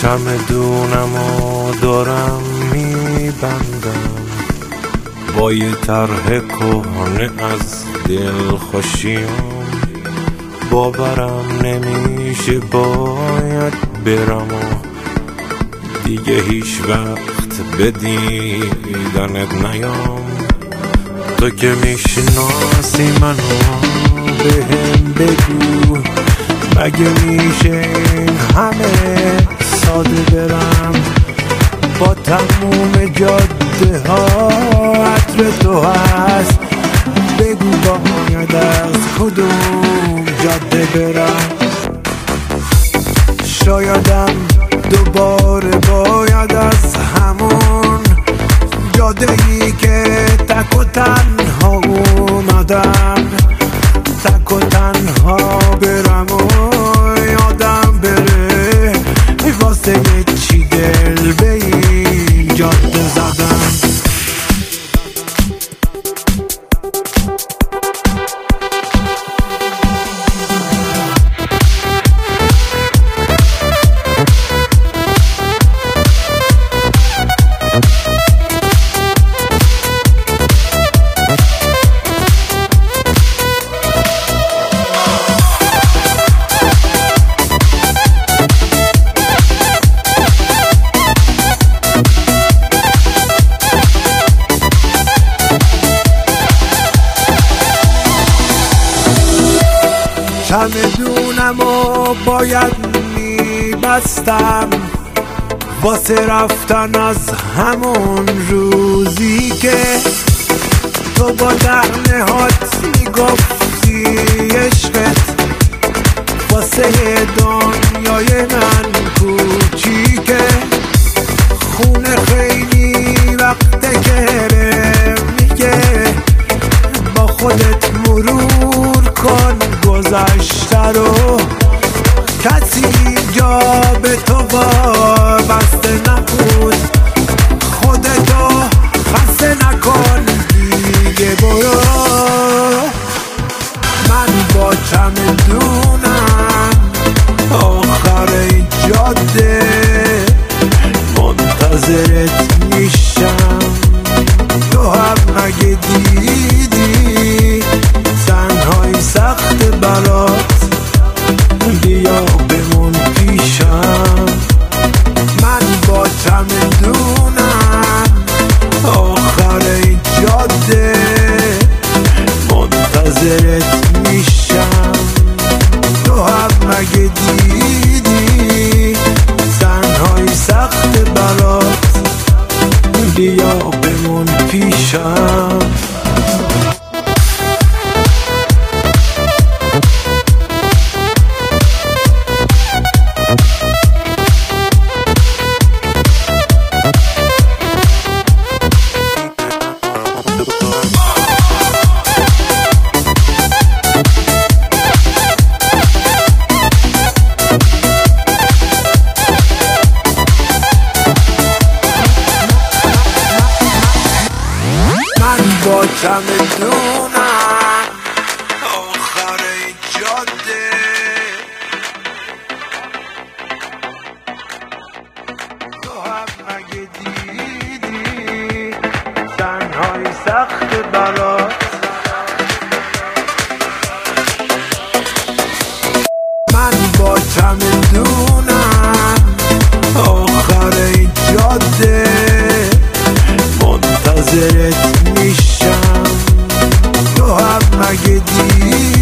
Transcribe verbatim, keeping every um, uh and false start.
چمدونم و دارم میبندم با یه طرح کهنه از دل خوشیام. باورم نمیشه باید برم و دیگه هیچ وقت به دیدنت نیام. تو که میشناسی منو بهم بگو مگه میشه این همه ساده برم با تموم جاده ها عطر تو هست. بگو باید از کدوم جاده برم. شایدم دوباره باید از همون جاده ای که تک و تنها اومدم تک و تنها برم و یادم بره واسه چی دل به این جاده زدم. چمدونم و باید میبستم واسه رفتن از همون روزی که تو با دهنه هات میگفتی عشقت واسه دنیای من کوچیکه. خونه خیلی وقته که میگه با خودت مرور کن گذشته رو. کسی جا به تو وابسته نبود خودتو خسته نکن دیگه برو. من با چمدونم آخر جاده منتظرت میشم. تو هم مگه دیدی تنهایی سخت برات بیا بمون پیشم. من با چمدونم آخر جاده منتظرت میشم. تو هم مگه دیدی تنهایی سخت برات بیا بمون پیشم. با چمدونم آخر جاده تو هم مگه دیدی تنهایی سخت برات. من با چمدونم آخر جاده منتظرت میشم. تو هم مگه دیدی